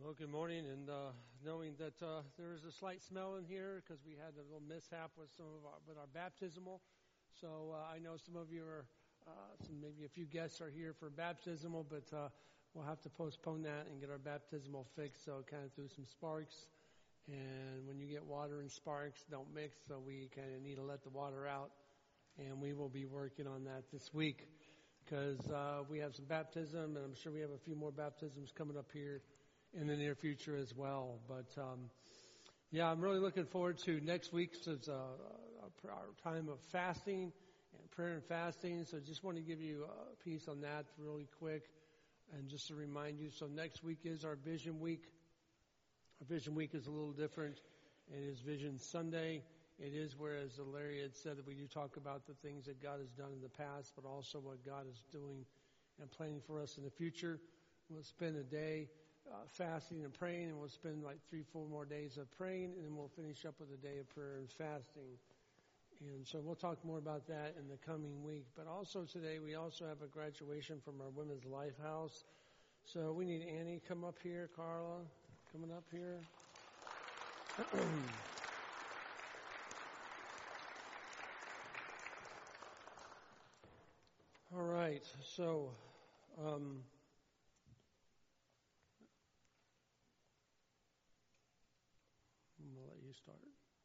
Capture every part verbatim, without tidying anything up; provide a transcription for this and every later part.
Well, good morning, and uh, knowing that uh, there is a slight smell in here because we had a little mishap with some of our, with our baptismal. So uh, I know some of you are, uh, some, maybe a few guests are here for baptismal, but uh, we'll have to postpone that and get our baptismal fixed. So kind of threw some sparks, and when you get water and sparks, don't mix. So we kind of need to let the water out, and we will be working on that this week because uh, we have some baptism, and I'm sure we have a few more baptisms coming up here in the near future as well. But um, yeah, I'm really looking forward to next week's is, uh, our time of fasting and prayer and fasting. So just want to give you a piece on that really quick, and just to remind you. So next week is our Vision Week. Our Vision Week is a little different. It is Vision Sunday. It is where, as Larry had said, that we do talk about the things that God has done in the past, but also what God is doing and planning for us in the future. We'll spend a day Uh, fasting and praying, and we'll spend like three, four more days of praying, and then we'll finish up with a day of prayer and fasting. And so we'll talk more about that in the coming week. But also today, we also have a graduation from our Women's Lifehouse. So we need Annie come up here, Carla coming up here. All right, so um, I'm going to let you start.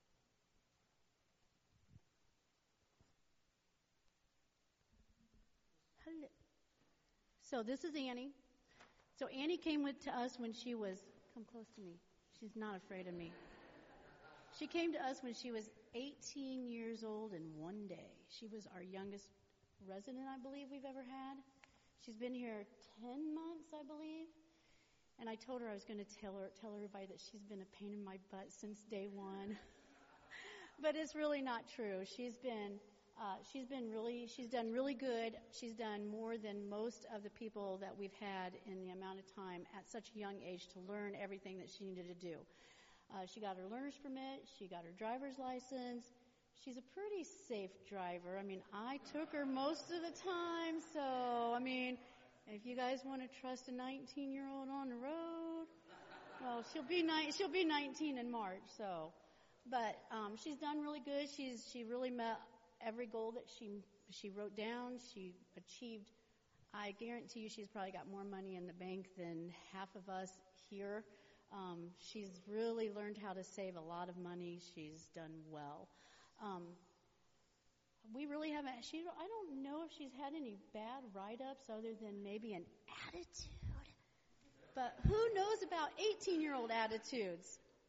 Hello. So this is Annie. So Annie came with to us when she was, come close to me. She's not afraid of me. She came to us when she was eighteen years old and one day. She was our youngest resident, I believe, we've ever had. She's been here ten months, I believe. And I told her I was going to tell her, tell everybody that she's been a pain in my butt since day one. But it's really not true. She's been, uh, she's been really, she's done really good. She's done more than most of the people that we've had in the amount of time at such a young age to learn everything that she needed to do. Uh, she got her learner's permit. She got her driver's license. She's a pretty safe driver. I mean, I took her most of the time, so, I mean, if you guys want to trust a nineteen-year-old on the road, well, she'll be ni- she'll be nineteen in March. So, but um, she's done really good. She's she really met every goal that she she wrote down. She achieved. I guarantee you, she's probably got more money in the bank than half of us here. Um, she's really learned how to save a lot of money. She's done well. Um, We really haven't, she, I don't know if she's had any bad write-ups other than maybe an attitude. But who knows about eighteen-year-old attitudes?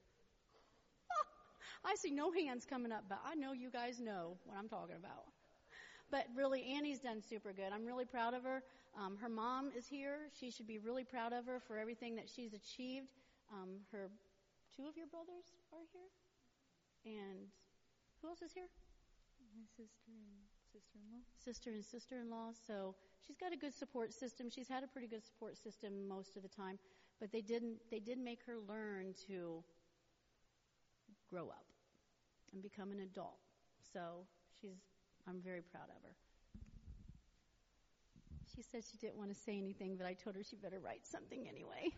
I see no hands coming up, but I know you guys know what I'm talking about. But really, Annie's done super good. I'm really proud of her. Um, her mom is here. She should be really proud of her for everything that she's achieved. Um, her, two of your brothers are here. And who else is here? My sister and sister-in-law. Sister and sister-in-law. So she's got a good support system. She's had a pretty good support system most of the time, but they didn't. They did make her learn to grow up and become an adult. So she's. I'm very proud of her. She said she didn't want to say anything, but I told her she better write something anyway.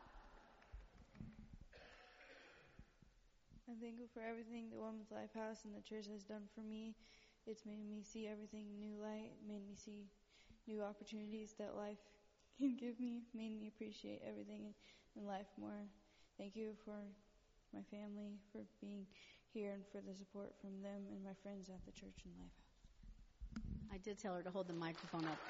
I'm thankful for everything the Women's Lifehouse and the church has done for me. It's made me see everything in new light, made me see new opportunities that life can give me, made me appreciate everything in, in life more. Thank you for my family, for being here, and for the support from them and my friends at the church and Lifehouse. I did tell her to hold the microphone up.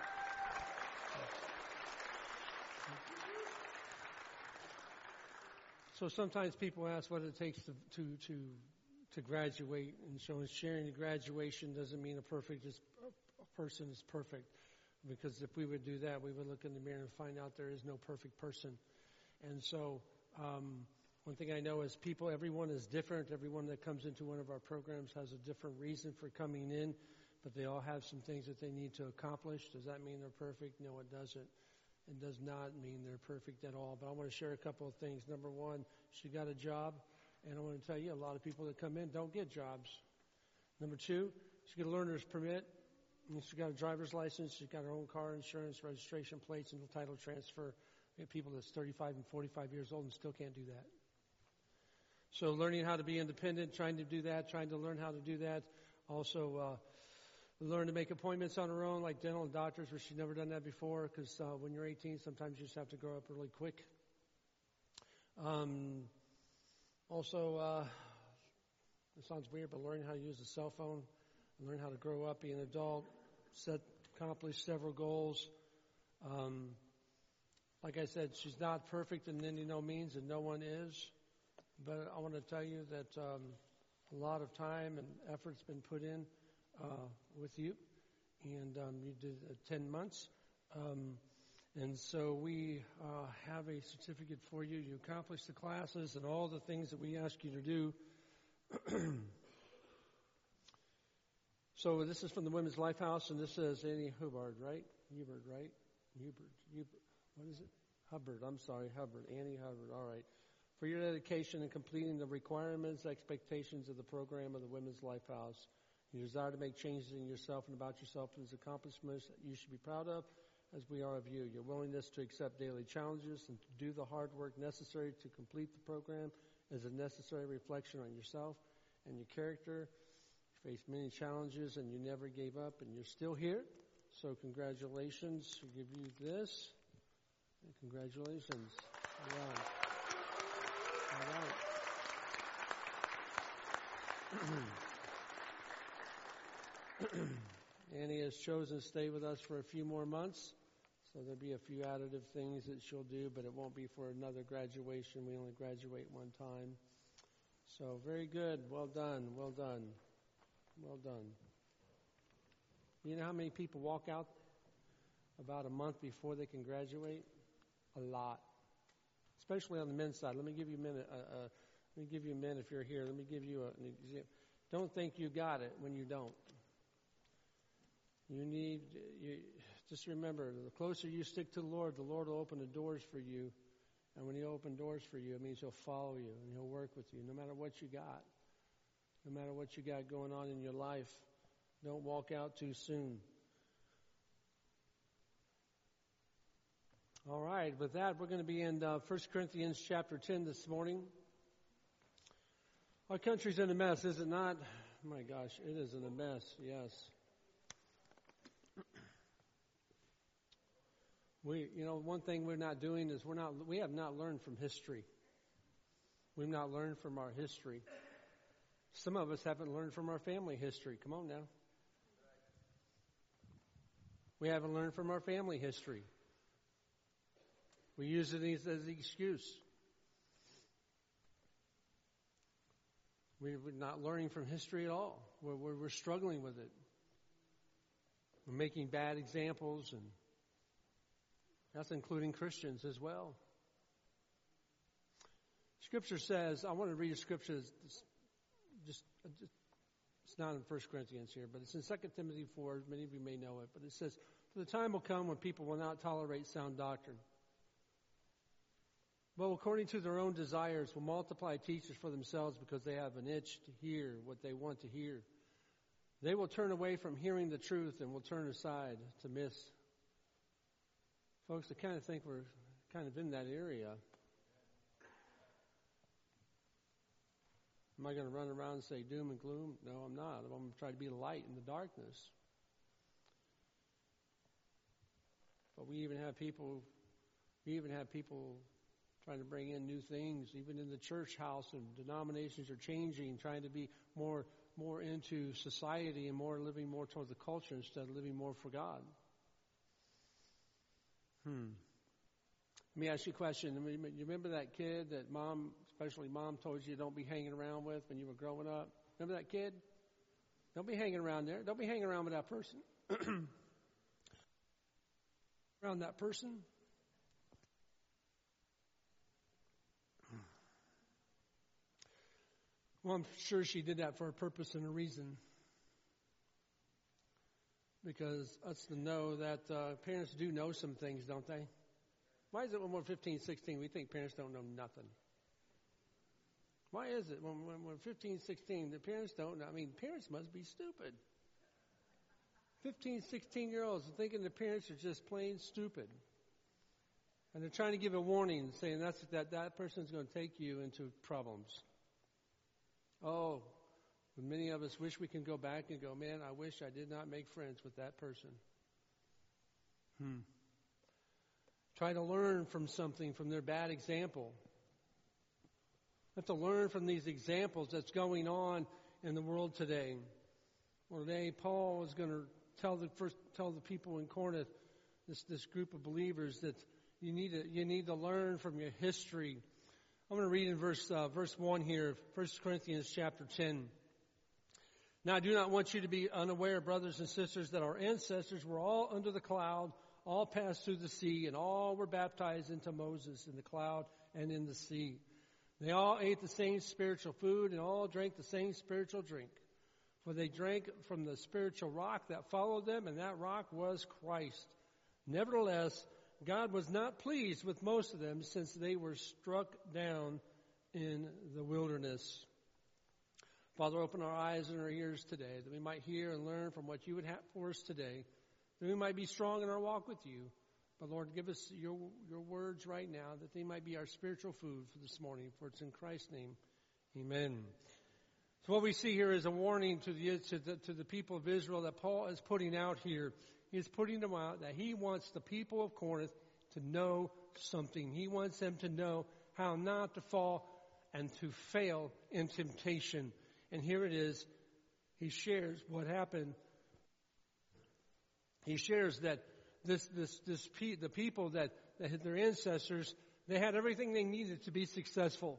So sometimes people ask what it takes to to to, to graduate, and so sharing the graduation doesn't mean a perfect is, a person is perfect, because if we would do that, we would look in the mirror and find out there is no perfect person. And so um, one thing I know is people, everyone is different. Everyone that comes into one of our programs has a different reason for coming in, but they all have some things that they need to accomplish. Does that mean they're perfect? No, it doesn't. It does not mean they're perfect at all. But I want to share a couple of things. Number one, she got a job, and I want to tell you, a lot of people that come in don't get jobs. Number two, she got a learner's permit, and she got a driver's license. She got her own car insurance, registration plates, and the title transfer We have people that's thirty-five and forty-five years old and still can't do that. So learning how to be independent, trying to do that, trying to learn how to do that. Also uh, learn to make appointments on her own, like dental and doctors, where she's never done that before, because uh, when you're eighteen, sometimes you just have to grow up really quick. Um, also, uh, it sounds weird, but learning how to use a cell phone, and learn how to grow up, be an adult, set, accomplish several goals. Um, like I said, she's not perfect in any no means, and no one is. But I want to tell you that um, a lot of time and effort's been put in uh, with you, and um, you did uh, ten months. Um, and so we uh, have a certificate for you. You accomplished the classes and all the things that we ask you to do. So this is from the Women's Life House, and this says Annie Hubbard, right? Hubbard, right? Hubbard, Hubbard. What is it? Hubbard. I'm sorry, Hubbard. Annie Hubbard. All right. For your dedication in completing the requirements, expectations of the program of the Women's Life House, your desire to make changes in yourself and about yourself and its accomplishments that you should be proud of, as we are of you. Your willingness to accept daily challenges and to do the hard work necessary to complete the program is a necessary reflection on yourself and your character. You faced many challenges and you never gave up, and you're still here. So congratulations. We give you this. And congratulations. All right. All right. Annie has chosen to stay with us for a few more months, so there'll be a few additive things that she'll do, but it won't be for another graduation. We only graduate one time. So very good. Well done. Well done. Well done. You know how many people walk out about a month before they can graduate? A lot. Especially on the men's side. Let me give you a minute. Uh, uh, let me give you a minute if you're here. Let me give you a, an example. Don't think you got it when you don't. You need, you, just remember, the closer you stick to the Lord, the Lord will open the doors for you. And when He opens doors for you, it means He'll follow you and He'll work with you no matter what you got. No matter what you got going on in your life. Don't walk out too soon. All right, with that, we're going to be in uh, First Corinthians chapter ten this morning. Our country's in a mess, is it not? Oh my gosh, it is in a mess, yes. We, you know, one thing we're not doing is we're not, we have not learned from history. We've not learned from our history. Some of us haven't learned from our family history. Come on now. We haven't learned from our family history. We use it as, as an excuse. We're not learning from history at all. We're, we're, we're struggling with it. We're making bad examples, and that's including Christians as well. Scripture says, I want to read a scripture that's just, just it's not in First Corinthians here, but it's in Second Timothy four. Many of you may know it, but it says, "For the time will come when people will not tolerate sound doctrine, but according to their own desires will multiply teachers for themselves because they have an itch to hear what they want to hear. They will turn away from hearing the truth and will turn aside to miss." Folks, I kind of think we're kind of in that area. Am I going to run around and say doom and gloom? No, I'm not. I'm going to try to be a light in the darkness. But we even have people, we even have people trying to bring in new things, even in the church house, and denominations are changing, trying to be more, more into society and more living more toward the culture instead of living more for God. Hmm. Let me ask you a question. You remember that kid that mom, especially mom, told you don't be hanging around with when you were growing up? Remember that kid? Don't be hanging around there. Don't be hanging around with that person. Around that person. Well, I'm sure she did that for a purpose and a reason. Because us to know that uh, parents do know some things, don't they? Why is it when we're fifteen, sixteen, we think parents don't know nothing? Why is it when, when we're fifteen, sixteen, the parents don't know? I mean, parents must be stupid. fifteen, sixteen-year-olds thinking the parents are just plain stupid. And they're trying to give a warning, saying that's, that that person's going to take you into problems. Oh, many of us wish we can go back and go, man, I wish I did not make friends with that person. Hmm. Try to learn from something, from their bad example. We have to learn from these examples that's going on in the world today. Well, today Paul is going to tell the first tell the people in Corinth, this this group of believers, that you need to you need to learn from your history. I'm going to read in verse uh, verse one here, First Corinthians chapter ten. Now I do not want you to be unaware, brothers and sisters, that our ancestors were all under the cloud, all passed through the sea, and all were baptized into Moses in the cloud and in the sea. They all ate the same spiritual food and all drank the same spiritual drink. For they drank from the spiritual rock that followed them, and that rock was Christ. Nevertheless, God was not pleased with most of them, since they were struck down in the wilderness. Father, open our eyes and our ears today, that we might hear and learn from what you would have for us today, that we might be strong in our walk with you. But Lord, give us your your words right now, that they might be our spiritual food for this morning. For it's in Christ's name, amen. So what we see here is a warning to the, to the to the people of Israel that Paul is putting out here. He is putting them out that he wants the people of Corinth to know something. He wants them to know how not to fall and to fail in temptation. And here it is. He shares what happened. He shares that this this this pe- the people that, that had their ancestors, they had everything they needed to be successful.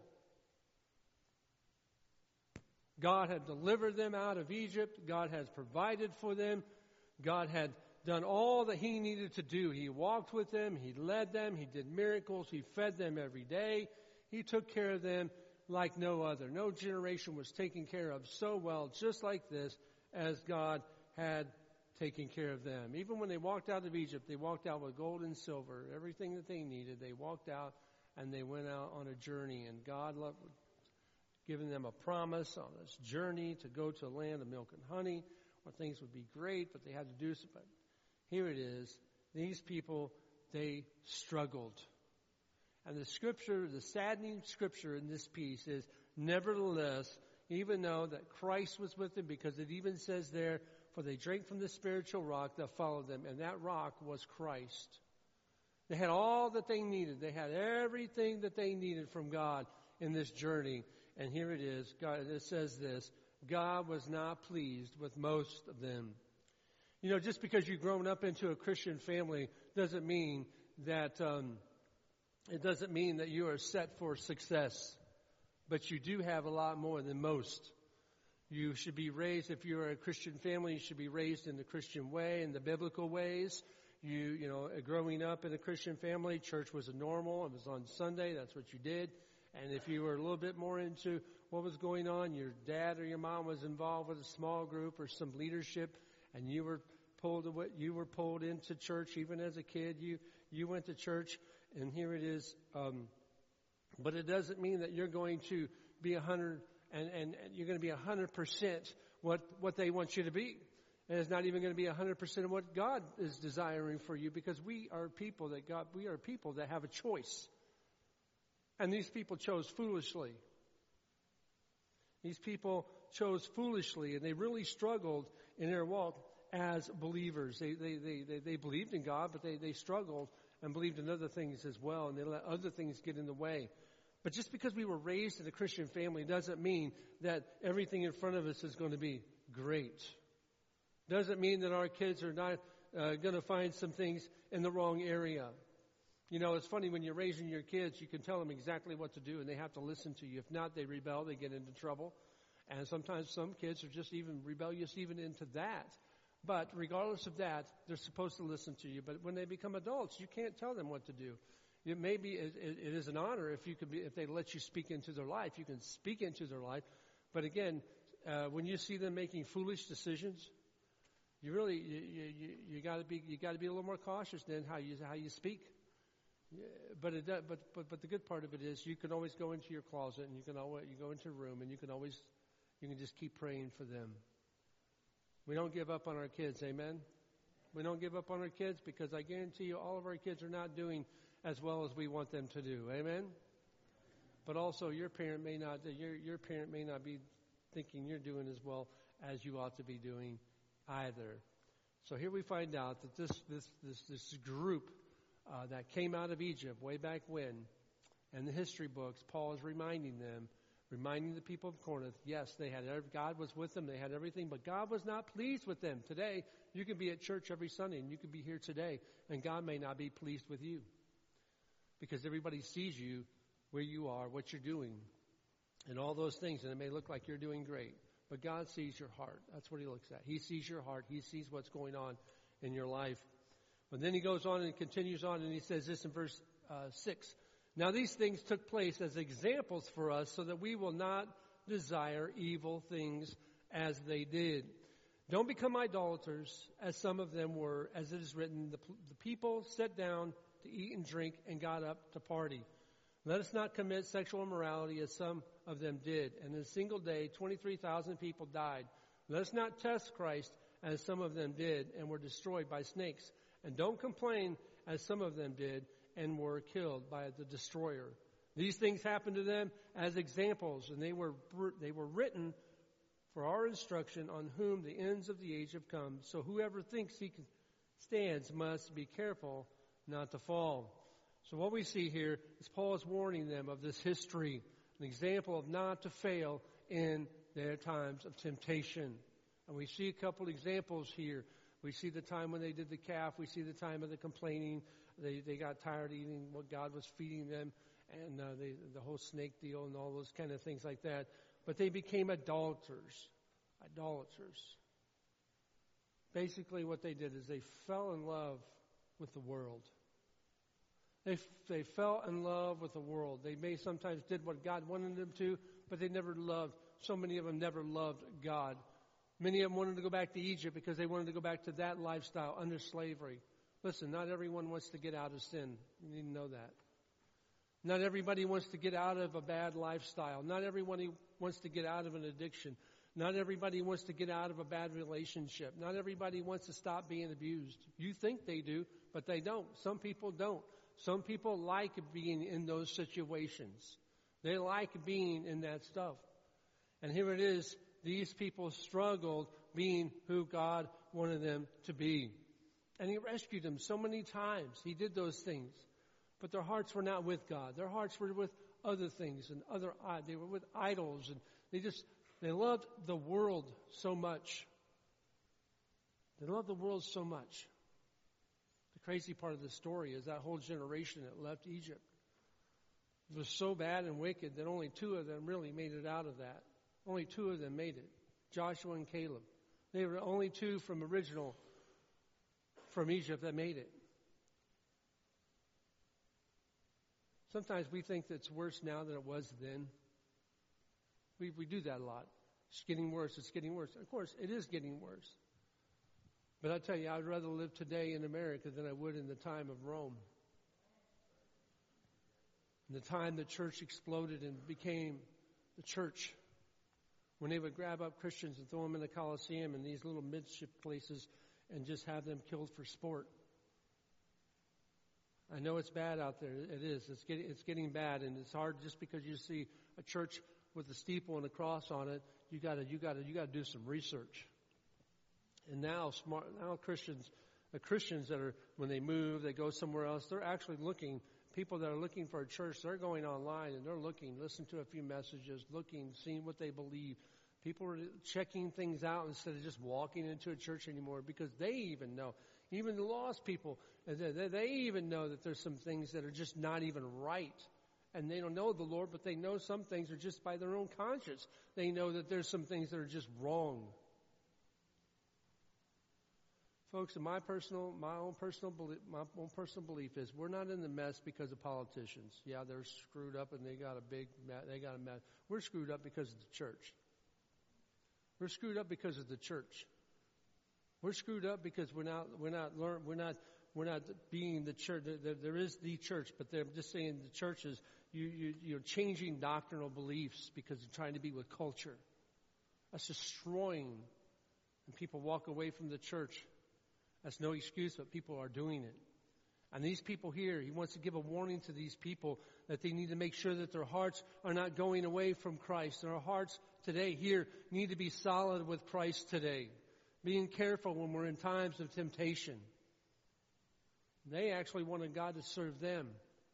God had delivered them out of Egypt. God has provided for them. God had done all that he needed to do. He walked with them. He led them. He did miracles. He fed them every day. He took care of them like no other. No generation was taken care of so well, just like this, as God had taken care of them. Even when they walked out of Egypt, they walked out with gold and silver, everything that they needed. They walked out and they went out on a journey, and God loved, giving them a promise on this journey to go to a land of milk and honey, where things would be great, but they had to do so. But here it is. These people, they struggled. And the scripture, the saddening scripture in this piece is, nevertheless, even though that Christ was with them, because it even says there, for they drank from the spiritual rock that followed them, and that rock was Christ. They had all that they needed. They had everything that they needed from God in this journey. And here it is. God, it says this, God was not pleased with most of them. You know, just because you've grown up into a Christian family doesn't mean that, um, it doesn't mean that you are set for success. But you do have a lot more than most. You should be raised, if you're a Christian family, you should be raised in the Christian way, in the biblical ways. You, you know, growing up in a Christian family, church was a normal. It was on Sunday. That's what you did. And if you were a little bit more into what was going on, your dad or your mom was involved with a small group or some leadership, and you were pulled away, you were pulled into church even as a kid. You you went to church, and here it is. Um, but it doesn't mean that you're going to be a hundred and, and, and you're going to be a hundred percent what what they want you to be. And it's not even going to be a hundred percent of what God is desiring for you, because we are people that God we are people that have a choice. And these people chose foolishly. These people chose foolishly, and they really struggled in their walk as believers. They they they they, they believed in God, but they, they struggled and believed in other things as well, and they let other things get in the way. But just because we were raised in a Christian family doesn't mean that everything in front of us is going to be great. Doesn't mean that our kids are not uh, going to find some things in the wrong area. You know, it's funny, when you're raising your kids, you can tell them exactly what to do, and they have to listen to you. If not, they rebel, they get into trouble. And sometimes some kids are just even rebellious even into that. But regardless of that, they're supposed to listen to you. But when they become adults, you can't tell them what to do. It may be, it, it is an honor if you could be, if they let you speak into their life. You can speak into their life. But again, uh, when you see them making foolish decisions, you really you you, you got to be you got to be a little more cautious then how you how you speak. Yeah, but it does, but but but the good part of it is you can always go into your closet, and you can always you go into a room, and you can always you can just keep praying for them. We don't give up on our kids, amen. We don't give up on our kids, because I guarantee you all of our kids are not doing as well as we want them to do. Amen? But also your parent may not, your, your parent may not be thinking you're doing as well as you ought to be doing either. So here we find out that this, this, this, this group uh, that came out of Egypt way back when, and the history books, Paul is reminding them, reminding the people of Corinth, yes, they had, God was with them, they had everything, but God was not pleased with them. Today, you can be at church every Sunday, and you can be here today, and God may not be pleased with you. Because everybody sees you, where you are, what you're doing, and all those things, and it may look like you're doing great. But God sees your heart. That's what he looks at. He sees your heart. He sees what's going on in your life. But then he goes on and continues on, and he says this in verse uh, six. Now these things took place as examples for us so that we will not desire evil things as they did. Don't become idolaters as some of them were, as it is written, the, the people sat down to eat and drink and got up to party. Let us not commit sexual immorality as some of them did. And in a single day, twenty-three thousand people died. Let us not test Christ as some of them did and were destroyed by snakes. And don't complain as some of them did and were killed by the destroyer. These things happened to them as examples, and they were they were written for our instruction, on whom the ends of the age have come. So whoever thinks he can stands must be careful not to fall. So what we see here is Paul is warning them of this history, an example of not to fail in their times of temptation. And we see a couple examples here. We see the time when they did the calf. We see the time of the complaining. They they got tired of eating what God was feeding them, and uh, they, the whole snake deal and all those kind of things like that. But they became idolaters. Idolaters. Basically what they did is they fell in love with the world. They they fell in love with the world. They may sometimes did what God wanted them to, but they never loved. So many of them never loved God. Many of them wanted to go back to Egypt because they wanted to go back to that lifestyle under slavery. Listen, not everyone wants to get out of sin. You need to know that. Not everybody wants to get out of a bad lifestyle. Not everybody wants to get out of an addiction. Not everybody wants to get out of a bad relationship. Not everybody wants to stop being abused. You think they do, but they don't. Some people don't. Some people like being in those situations. They like being in that stuff. And here it is. These people struggled being who God wanted them to be. And he rescued them so many times. He did those things. But their hearts were not with God. Their hearts were with other things and other, they were with idols. And they just, they loved the world so much. They loved the world so much. The crazy part of the story is that whole generation that left Egypt was so bad and wicked that only two of them really made it out of that. Only two of them made it. Joshua and Caleb. They were only two from original, from Egypt that made it. Sometimes we think that it's worse now than it was then. We we do that a lot. It's getting worse. It's getting worse. Of course, it is getting worse. But I tell you, I'd rather live today in America than I would in the time of Rome. In the time the church exploded and became the church, when they would grab up Christians and throw them in the Colosseum and these little midship places and just have them killed for sport. I know it's bad out there. It is. It's getting, it's getting bad, and it's hard just because you see a church with a steeple and a cross on it. You gotta, you gotta, you gotta do some research. And now, smart, now Christians, the Christians that are, when they move, they go somewhere else. They're actually looking. People that are looking for a church, they're going online and they're looking, listen to a few messages, looking, seeing what they believe. People are checking things out instead of just walking into a church anymore, because they even know, even the lost people, they even know that there's some things that are just not even right. And they don't know the Lord, but they know some things are just by their own conscience. They know that there's some things that are just wrong. Folks, in my personal, my own personal belief, my own personal belief is we're not in the mess because of politicians. Yeah, they're screwed up and they got a big, they got a mess. We're screwed up because of the church. We're screwed up because of the church. We're screwed up because we're not, we're not learn, we're not, we're not being the church. There, there is the church, but they're just saying the church is you, you, you're changing doctrinal beliefs because you're trying to be with culture. That's destroying, and people walk away from the church. That's no excuse, but people are doing it. And these people here, he wants to give a warning to these people that they need to make sure that their hearts are not going away from Christ. And our hearts today here need to be solid with Christ today. Being careful when we're in times of temptation. They actually wanted God to serve them,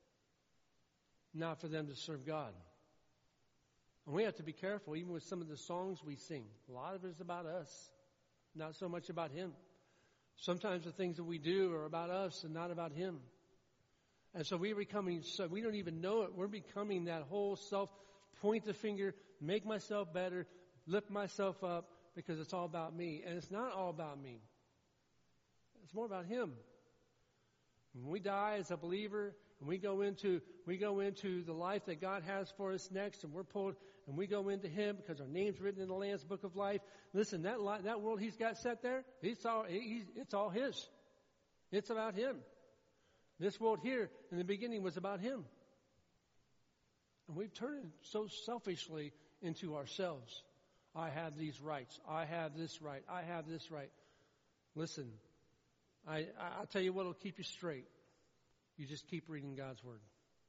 not for them to serve God. And we have to be careful, even with some of the songs we sing. A lot of it is about us, not so much about Him. Sometimes the things that we do are about us and not about Him. And so we're becoming, so we don't even know it. We're becoming that whole self, point the finger, make myself better, lift myself up, because it's all about me. And it's not all about me. It's more about Him. When we die as a believer, and we go into we go into the life that God has for us next, and we're pulled, and we go into Him because our name's written in the Lamb's Book of Life. Listen, that li- that world He's got set there, it's all he's, it's all His. It's about Him. This world here in the beginning was about Him, and we've turned it so selfishly into ourselves. I have these rights. I have this right. I have this right. Listen, I I'll tell you what will keep you straight. You just keep reading God's Word.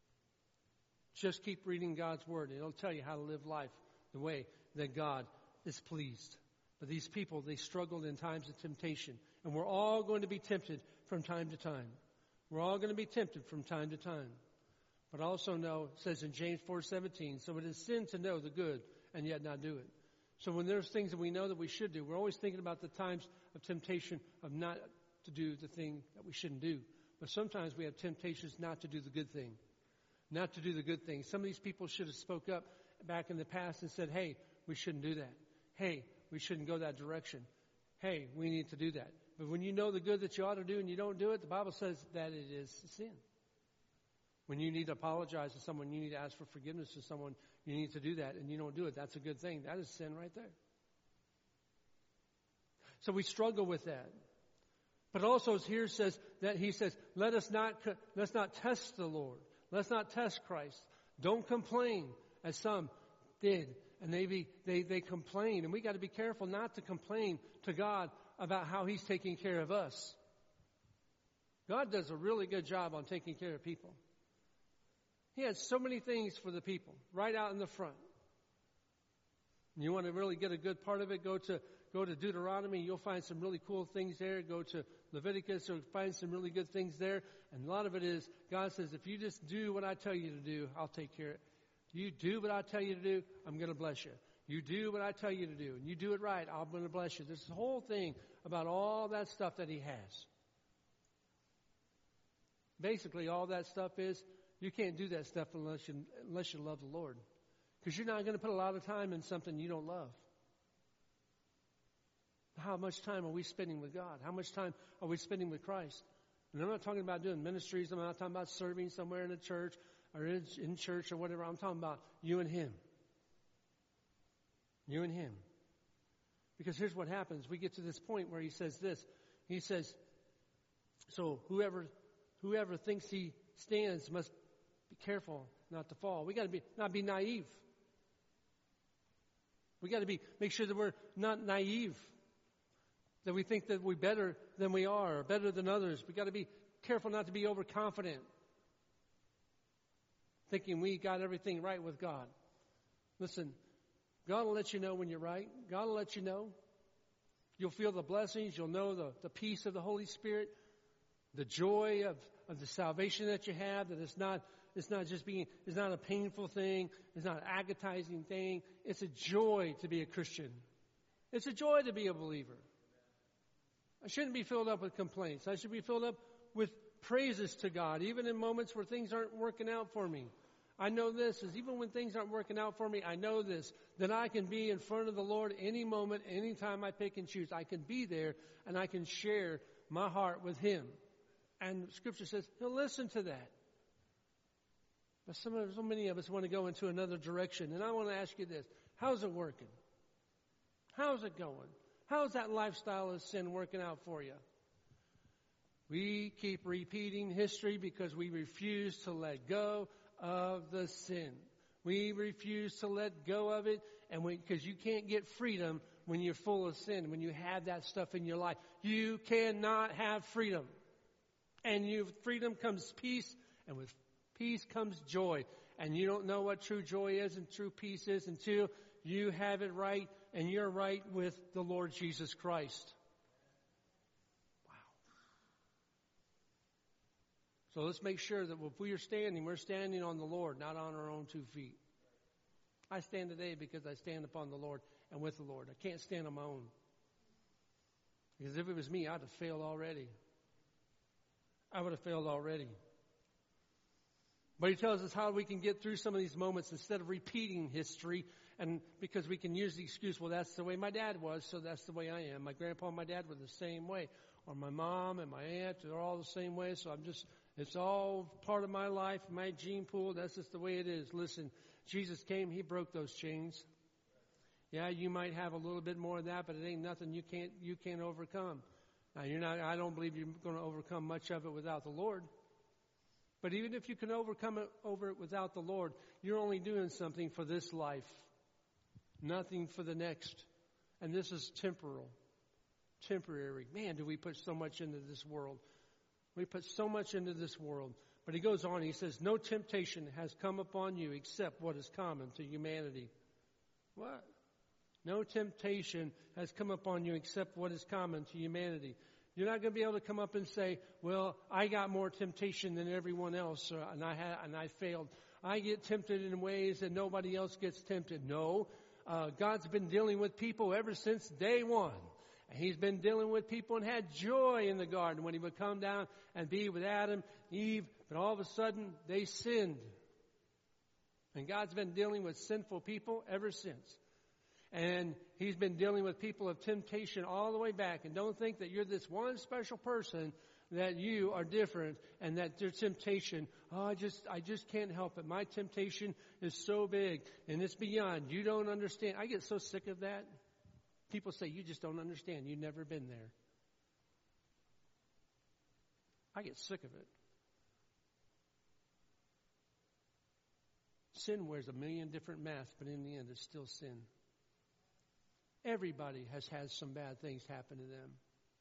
Just keep reading God's Word. It'll tell you how to live life the way that God is pleased. But these people, they struggled in times of temptation. And we're all going to be tempted from time to time. We're all going to be tempted from time to time. But also know, it says in James four seventeen, so it is sin to know the good and yet not do it. So when there's things that we know that we should do, we're always thinking about the times of temptation of not to do the thing that we shouldn't do. But sometimes we have temptations not to do the good thing. Not to do the good thing. Some of these people should have spoke up back in the past and said, hey, we shouldn't do that. Hey, we shouldn't go that direction. Hey, we need to do that. But when you know the good that you ought to do and you don't do it, the Bible says that it is sin. When you need to apologize to someone, you need to ask for forgiveness to someone, you need to do that, and you don't do it. That's a good thing. That is sin right there. So we struggle with that. But also here says that he says, let us not, let's not test the Lord. Let's not test Christ. Don't complain, as some did. And they, be, they, they complain. And we got to be careful not to complain to God about how He's taking care of us. God does a really good job on taking care of people. He has so many things for the people right out in the front. And you want to really get a good part of it, go to Go to Deuteronomy, you'll find some really cool things there. Go to Leviticus, you'll find some really good things there. And a lot of it is, God says, if you just do what I tell you to do, I'll take care of it. You do what I tell you to do, I'm going to bless you. You do what I tell you to do, and you do it right, I'm going to bless you. There's this whole thing about all that stuff that He has. Basically, all that stuff is, you can't do that stuff unless you, unless you love the Lord. Because you're not going to put a lot of time in something you don't love. How much time are we spending with God? How much time are we spending with Christ? And I'm not talking about doing ministries. I'm not talking about serving somewhere in a church or in, in church or whatever. I'm talking about you and Him. You and Him. Because here's what happens. We get to this point where He says this. He says, so whoever whoever thinks he stands must be careful not to fall. We got to be not be naive. We got to be make sure that we're not naive. That we think that we're better than we are, or better than others. We've got to be careful not to be overconfident. Thinking we got everything right with God. Listen, God will let you know when you're right. God will let you know. You'll feel the blessings. You'll know the, the peace of the Holy Spirit. The joy of, of the salvation that you have. That it's not, it's not just being, it's not a painful thing. It's not an agonizing thing. It's a joy to be a Christian. It's a joy to be a believer. I shouldn't be filled up with complaints. I should be filled up with praises to God, even in moments where things aren't working out for me. I know this is even when things aren't working out for me, I know this, that I can be in front of the Lord any moment, any time I pick and choose. I can be there and I can share my heart with Him. And Scripture says He'll listen to that. But some of, so many of us want to go into another direction. And I want to ask you this. How's it working? How's it going? How's that lifestyle of sin working out for you? We keep repeating history because we refuse to let go of the sin. We refuse to let go of it, and because you can't get freedom when you're full of sin, when you have that stuff in your life. You cannot have freedom. And you, freedom comes peace, and with peace comes joy. And you don't know what true joy is and true peace is until you have it right and you're right with the Lord Jesus Christ. Wow. So let's make sure that if we are standing, we're standing on the Lord, not on our own two feet. I stand today because I stand upon the Lord and with the Lord. I can't stand on my own. Because if it was me, I'd have failed already. I would have failed already. But he tells us how we can get through some of these moments instead of repeating history. And because we can use the excuse, well, that's the way my dad was, so that's the way I am. My grandpa and my dad were the same way. Or my mom and my aunt, they're all the same way. So I'm just, it's all part of my life, my gene pool. That's just the way it is. Listen, Jesus came, he broke those chains. Yeah, you might have a little bit more of that, but it ain't nothing you can't, you can't overcome. Now, you're not, I don't believe you're going to overcome much of it without the Lord. But even if you can overcome it over it without the Lord, you're only doing something for this life, nothing for the next. And this is temporal, temporary. Man, do we put so much into this world. We put so much into this world. But he goes on, he says, no temptation has come upon you except what is common to humanity. What? No temptation has come upon you except what is common to humanity. You're not going to be able to come up and say, well, I got more temptation than everyone else, uh, and I ha- and I failed. I get tempted in ways that nobody else gets tempted. No, uh, God's been dealing with people ever since day one. And he's been dealing with people and had joy in the garden when he would come down and be with Adam, Eve, but all of a sudden they sinned. And God's been dealing with sinful people ever since. And he's been dealing with people of temptation all the way back. And don't think that you're this one special person, that you are different and that there's temptation. Oh, I just, I just can't help it. My temptation is so big and it's beyond. You don't understand. I get so sick of that. People say, you just don't understand. You've never been there. I get sick of it. Sin wears a million different masks, but in the end, it's still sin. Everybody has had some bad things happen to them.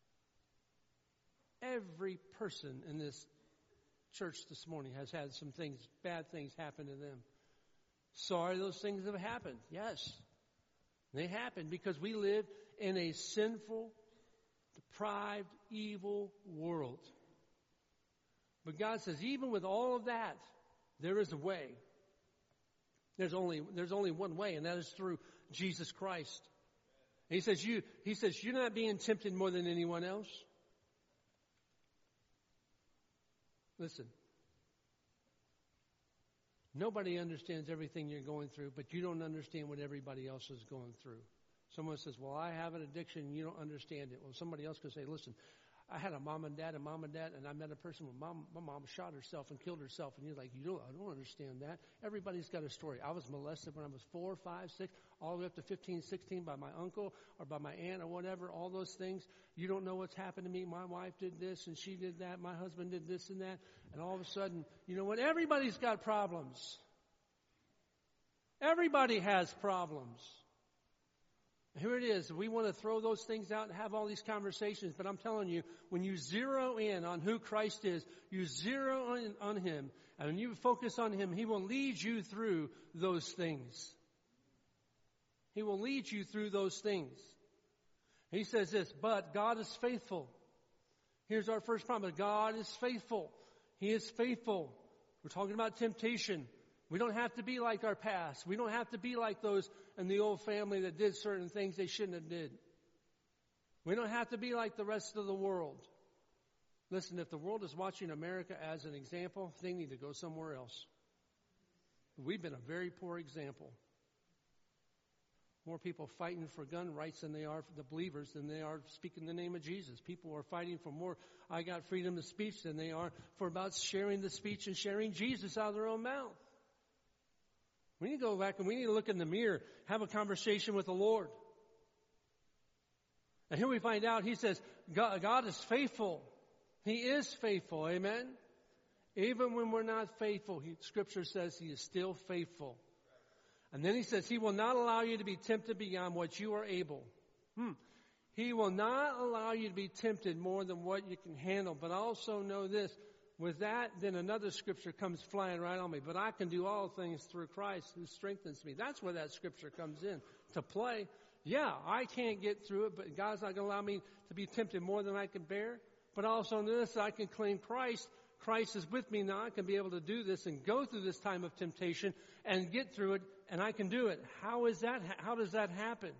Every person in this church this morning has had some things, bad things happen to them. Sorry those things have happened. Yes. They happen because we live in a sinful, deprived, evil world. But God says, even with all of that, there is a way. There's only, there's only one way, and that is through Jesus Christ. He says, you, he says, you're not being tempted more than anyone else. Listen. Nobody understands everything you're going through, but you don't understand what everybody else is going through. Someone says, well, I have an addiction and you don't understand it. Well, somebody else could say, listen, I had a mom and dad and mom and dad, and I met a person with mom, my mom shot herself and killed herself. And you're like, you don't, I don't understand that. Everybody's got a story. I was molested when I was four, five, six, all the way up to fifteen, sixteen by my uncle or by my aunt or whatever, all those things. You don't know what's happened to me. My wife did this and she did that. My husband did this and that. And all of a sudden, you know what? Everybody's got problems. Everybody has problems. Here it is. We want to throw those things out and have all these conversations. But I'm telling you, when you zero in on who Christ is, you zero in on Him, and when you focus on Him, He will lead you through those things. He will lead you through those things. He says this, but God is faithful. Here's our first promise. God is faithful. He is faithful. We're talking about temptation. We don't have to be like our past. We don't have to be like those in the old family that did certain things they shouldn't have did. We don't have to be like the rest of the world. Listen, if the world is watching America as an example, they need to go somewhere else. We've been a very poor example. More people fighting for gun rights than they are for the believers than they are speaking the name of Jesus. People are fighting for more, I got freedom of speech, than they are for about sharing the speech and sharing Jesus out of their own mouth. We need to go back and we need to look in the mirror, have a conversation with the Lord. And here we find out, He says, God, God is faithful. He is faithful, amen? Even when we're not faithful, he, Scripture says He is still faithful. And then He says, He will not allow you to be tempted beyond what you are able. Hmm. He will not allow you to be tempted more than what you can handle. But also know this. With that, then another scripture comes flying right on me. But I can do all things through Christ who strengthens me. That's where that scripture comes in to play. Yeah, I can't get through it, but God's not going to allow me to be tempted more than I can bear. But also know this, I can claim Christ. Christ is with me now. I can be able to do this and go through this time of temptation and get through it, and I can do it. How is that? How does that happen?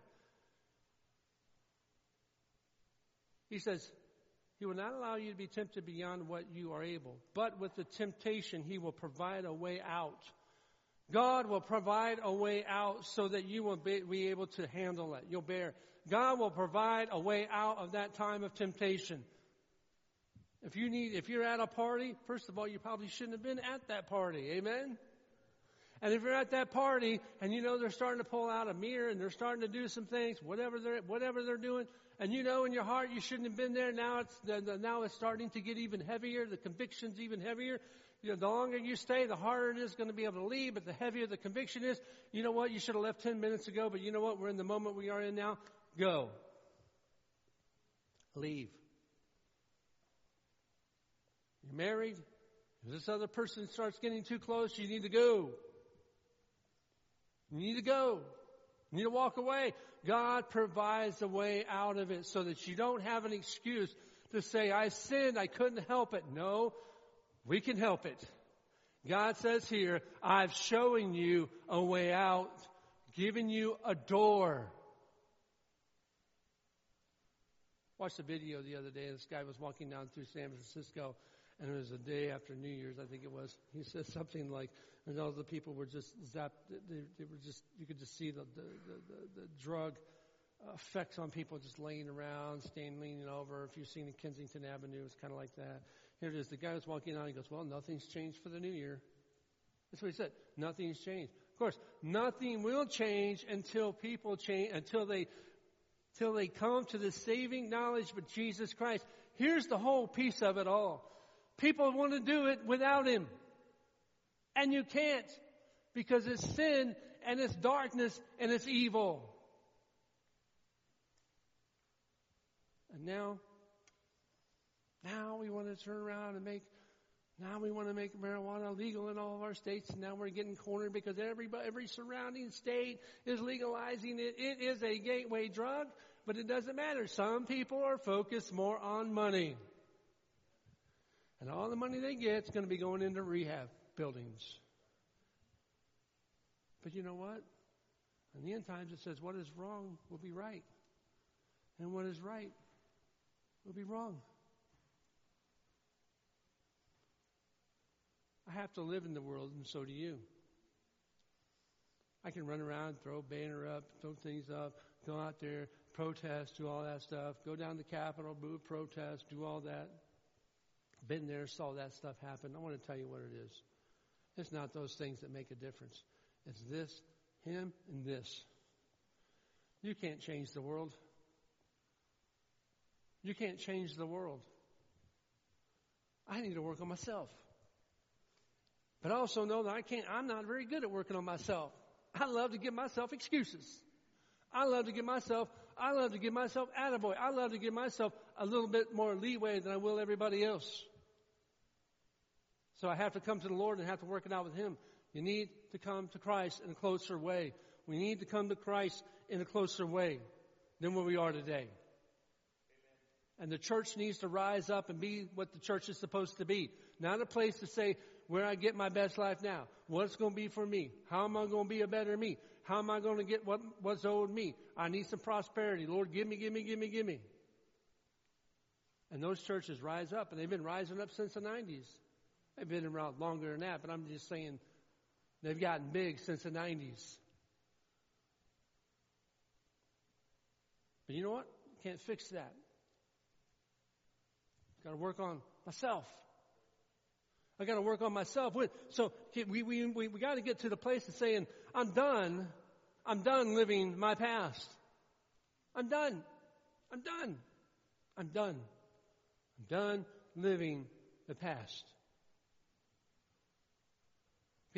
He says, He will not allow you to be tempted beyond what you are able. But with the temptation, He will provide a way out. God will provide a way out so that you will be, be able to handle it. You'll bear. God will provide a way out of that time of temptation. If you need, if you're at a party, first of all, you probably shouldn't have been at that party. Amen? And if you're at that party and you know they're starting to pull out a mirror and they're starting to do some things, whatever they're, whatever they're doing, and you know in your heart you shouldn't have been there, now it's, the, the, now it's starting to get even heavier, the conviction's even heavier. You know, the longer you stay, the harder it is going to be able to leave, but the heavier the conviction is. You know what? You should have left ten minutes ago, but you know what? We're in the moment we are in now. Go. Leave. You're married. If this other person starts getting too close, you need to go. You need to go. You need to walk away. God provides a way out of it so that you don't have an excuse to say, I sinned, I couldn't help it. No, we can help it. God says here, I've shown you a way out, given you a door. Watched a video the other day. This guy was walking down through San Francisco, and it was a day after New Year's, I think it was. He said something like, and all the people were just zapped. They, they were just, you could just see the the, the, the, the drug effects on people just laying around, staying leaning over. If you've seen the Kensington Avenue, it's kind of like that. Here it is. The guy was walking on. He goes, well, nothing's changed for the new year. That's what he said. Nothing's changed. Of course, nothing will change until people change, until they, until they come to the saving knowledge of Jesus Christ. Here's the whole piece of it all. People want to do it without Him. And you can't, because it's sin and it's darkness and it's evil. And now, now we want to turn around and make, now we want to make marijuana legal in all of our states. And now we're getting cornered because every, every surrounding state is legalizing it. It is a gateway drug, but it doesn't matter. Some people are focused more on money. And all the money they get is going to be going into rehab buildings. But you know what? In the end times it says what is wrong will be right. And what is right will be wrong. I have to live in the world, and so do you. I can run around, throw a banner up, throw things up, go out there, protest, do all that stuff, go down to the Capitol, move, protest, do all that. Been there, saw that stuff happen. I want to tell you what it is. It's not those things that make a difference. It's this, Him, and this. You can't change the world. You can't change the world. I need to work on myself. But I also know that I can't, I'm not very good at working on myself. I love to give myself excuses. I love to give myself, I love to give myself attaboy. I love to give myself a little bit more leeway than I will everybody else. So I have to come to the Lord and have to work it out with Him. You need to come to Christ in a closer way. We need to come to Christ in a closer way than where we are today. Amen. And the church needs to rise up and be what the church is supposed to be. Not a place to say where I get my best life now. What's going to be for me? How am I going to be a better me? How am I going to get what, what's owed me? I need some prosperity. Lord, give me, give me, give me, give me. And those churches rise up, and they've been rising up since the nineties. They've been around longer than that, but I'm just saying they've gotten big since the nineties. But you know what? Can't fix that. Got to work on myself. I got to work on myself. So we we we, we got to get to the place of saying, I'm done. I'm done living my past. I'm done. I'm done. I'm done. I'm done living the past.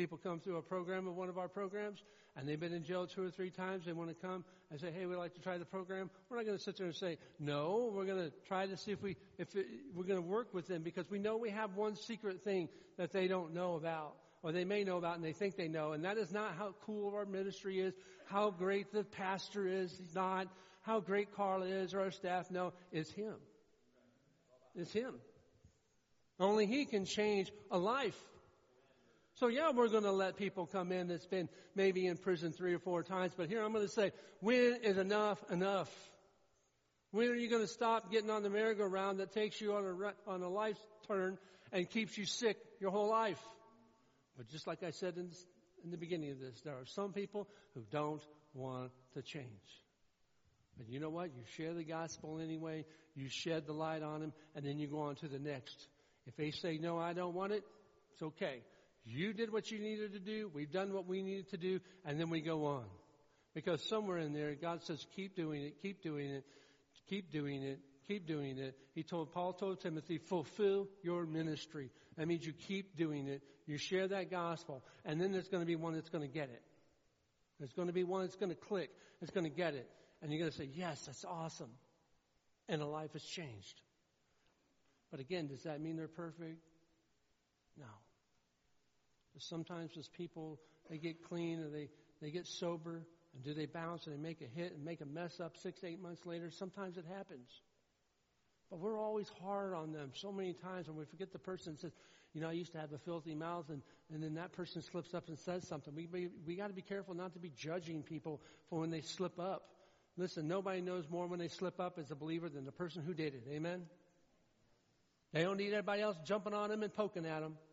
People come through a program of one of our programs, and they've been in jail two or three times. They want to come and say, hey, we'd like to try the program. We're not going to sit there and say, no. We're going to try to see if we, if it, we're going to work with them, because we know we have one secret thing that they don't know about, or they may know about and they think they know. And that is not how cool our ministry is, how great the pastor is. He's not. How great Carl is, or our staff. No, it's him. It's him. Only he can change a life. So yeah, we're going to let people come in that's been maybe in prison three or four times. But here I'm going to say, when is enough enough? When are you going to stop getting on the merry-go-round that takes you on a, on a life turn and keeps you sick your whole life? But just like I said in, in the beginning of this, there are some people who don't want to change. But you know what? You share the gospel anyway. You shed the light on them, and then you go on to the next. If they say, no, I don't want it, it's okay. You did what you needed to do. We've done what we needed to do, and then we go on. Because somewhere in there, God says, keep doing it, keep doing it, keep doing it, keep doing it. He told, Paul told Timothy, fulfill your ministry. That means you keep doing it. You share that gospel, and then there's going to be one that's going to get it. There's going to be one that's going to click, that's going to get it. And you're going to say, yes, that's awesome. And a life has changed. But again, does that mean they're perfect? No. Because sometimes as people, they get clean and they, they get sober, and do they bounce and they make a hit and make a mess up six, eight months later? Sometimes it happens. But we're always hard on them so many times when we forget the person says, you know, I used to have a filthy mouth, and, and then that person slips up and says something. We, we, we got to be careful not to be judging people for when they slip up. Listen, nobody knows more when they slip up as a believer than the person who did it. Amen? They don't need everybody else jumping on them and poking at them.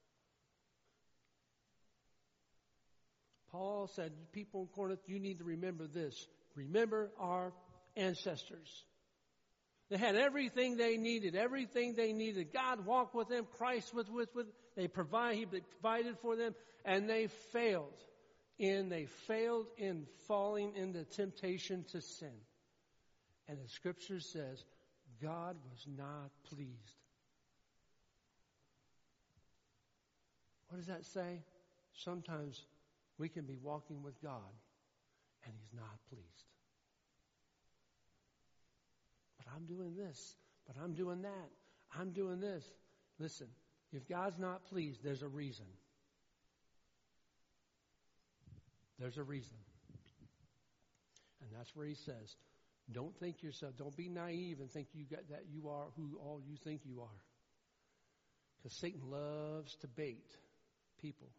Paul said, people in Corinth, you need to remember this. Remember our ancestors. They had everything they needed, everything they needed. God walked with them. Christ was with them. They provide, He provided for them, and they failed. In they failed in falling into temptation to sin. And the Scripture says, God was not pleased. What does that say? Sometimes we can be walking with God, and He's not pleased. But I'm doing this, but I'm doing that. I'm doing this. Listen, if God's not pleased, there's a reason. There's a reason. And that's where He says, don't think yourself, don't be naive and think you got that you are who all you think you are. Because Satan loves to bait people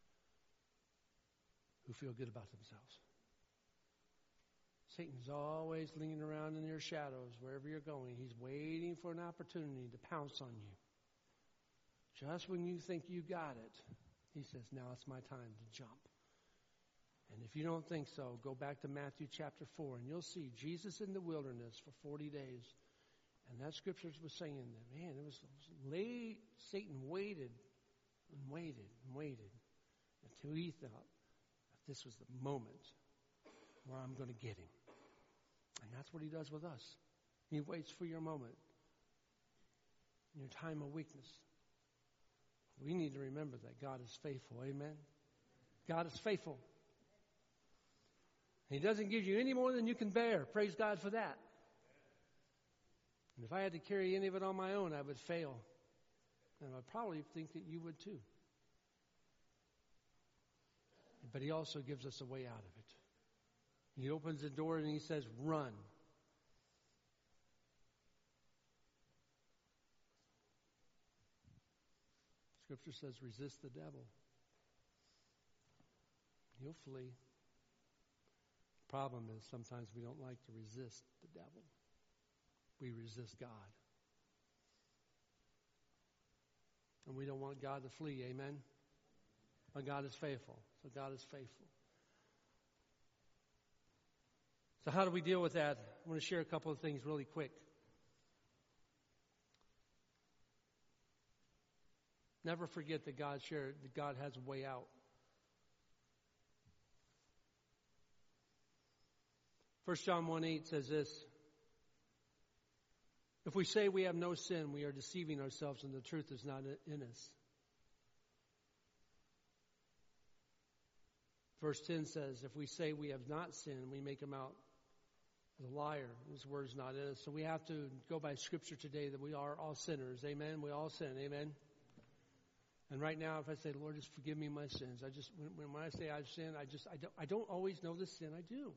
who feel good about themselves. Satan's always leaning around in your shadows wherever you're going. He's waiting for an opportunity to pounce on you. Just when you think you got it, he says, now it's my time to jump. And if you don't think so, go back to Matthew chapter four, and you'll see Jesus in the wilderness for forty days. And that scripture was saying that, man, it was, it was late. Satan waited and waited and waited until he thought that this was the moment where I'm going to get him. And that's what he does with us. He waits for your moment, your time of weakness. We need to remember that God is faithful. Amen? God is faithful. He doesn't give you any more than you can bear. Praise God for that. And if I had to carry any of it on my own, I would fail. And I probably think that you would too. But He also gives us a way out of it. He opens the door and He says, run. Scripture says, resist the devil. He'll flee. The problem is sometimes we don't like to resist the devil. We resist God. And we don't want God to flee, amen? But God is faithful. So God is faithful. So how do we deal with that? I want to share a couple of things really quick. Never forget that God shared, that God has a way out. First John one eight says this. If we say we have no sin, we are deceiving ourselves and the truth is not in us. Verse ten says, if we say we have not sinned, we make him out as a liar. His word's not in us. So we have to go by Scripture today that we are all sinners. Amen? We all sin. Amen? And right now, if I say, Lord, just forgive me my sins, I just, when, when I say I've sinned, I just, I don't, I don't always know the sin I do.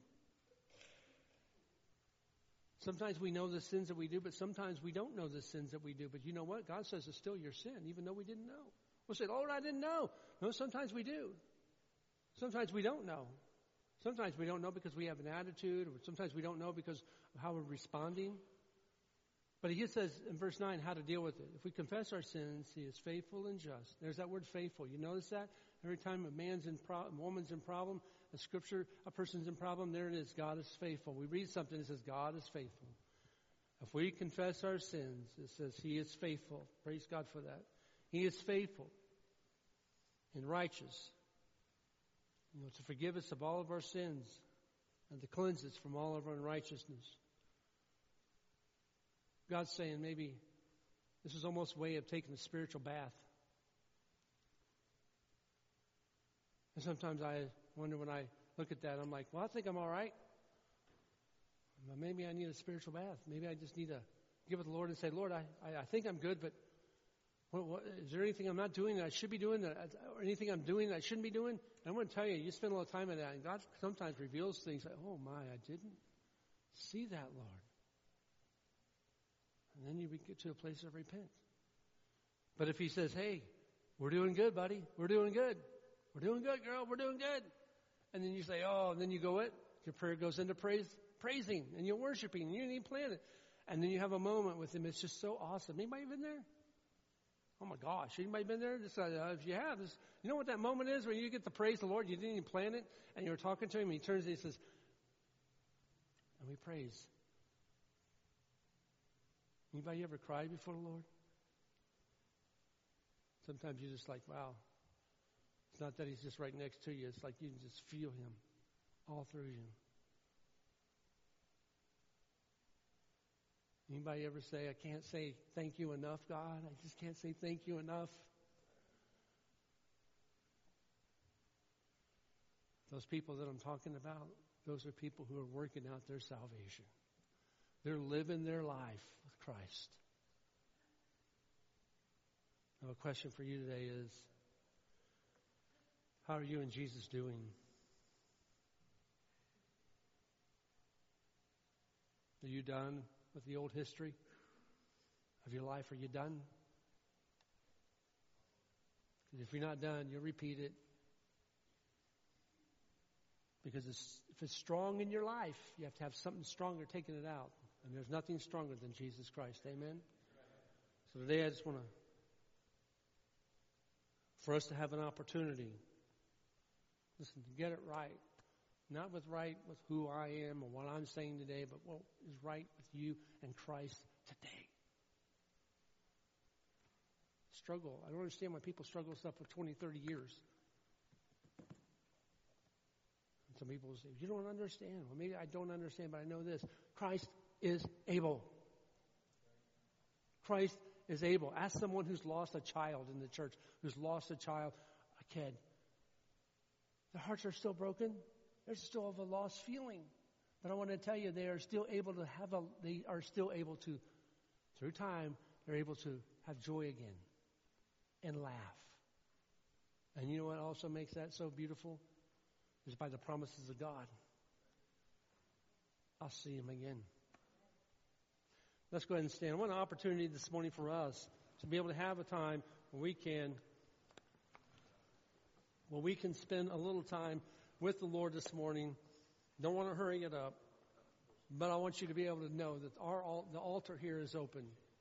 Sometimes we know the sins that we do, but sometimes we don't know the sins that we do. But you know what? God says it's still your sin, even though we didn't know. We'll say, Lord, I didn't know. No, sometimes we do. Sometimes we don't know. Sometimes we don't know because we have an attitude, or sometimes we don't know because of how we're responding. But he says in verse nine how to deal with it. If we confess our sins, he is faithful and just. There's that word faithful. You notice that? Every time a man's in pro- a woman's in problem, a scripture, a person's in problem, there it is. God is faithful. We read something that says God is faithful. If we confess our sins, it says he is faithful. Praise God for that. He is faithful and righteous, you know, to forgive us of all of our sins and to cleanse us from all of our unrighteousness. God's saying maybe this is almost a way of taking a spiritual bath. And sometimes I wonder when I look at that, I'm like, well, I think I'm all right. Well, maybe I need a spiritual bath. Maybe I just need to give it to the Lord and say, Lord, I, I, I think I'm good, but what, what, is there anything I'm not doing that I should be doing, that, or anything I'm doing that I shouldn't be doing? And I'm going to tell you, you spend a lot of time in that, and God sometimes reveals things like, oh my, I didn't see that, Lord. And then you get to a place of repent. But if he says, hey, we're doing good, buddy. We're doing good. We're doing good, girl. We're doing good. And then you say, oh, and then you go it. Your prayer goes into praise, praising, and you're worshiping, and you didn't even plan it. And then you have a moment with him. It's just so awesome. Anybody been there? Oh my gosh. Anybody been there? Just, uh, if you have, this, you know what that moment is when you get to praise the Lord, you didn't even plan it, and you're talking to him, and he turns and he says, and we praise. Anybody ever cried before the Lord? Sometimes you're just like, wow. It's not that he's just right next to you. It's like you can just feel him all through you. Anybody ever say, I can't say thank you enough, God? I just can't say thank you enough. Those people that I'm talking about, those are people who are working out their salvation. They're living their life with Christ. Now, a question for you today is, how are you and Jesus doing? Are you done with the old history of your life? Are you done? Because if you're not done, you'll repeat it. Because it's, if it's strong in your life, you have to have something stronger taking it out. And there's nothing stronger than Jesus Christ. Amen? So today I just want to, for us to have an opportunity, listen, to get it right. Not with right with who I am or what I'm saying today, but what is right with you and Christ today. Struggle. I don't understand why people struggle with stuff for twenty, thirty years. And some people say, you don't understand. Well, maybe I don't understand, but I know this. Christ is able. Christ is able. Ask someone who's lost a child in the church, who's lost a child, a kid. Their hearts are still broken. They still have a lost feeling. But I want to tell you, they are still able to have a, they are still able to, through time, they're able to have joy again and laugh. And you know what also makes that so beautiful? Is by the promises of God. I'll see him again. Let's go ahead and stand. What an opportunity this morning for us to be able to have a time where we can, where we can spend a little time with the Lord this morning. Don't want to hurry it up, but I want you to be able to know that our the altar here is open.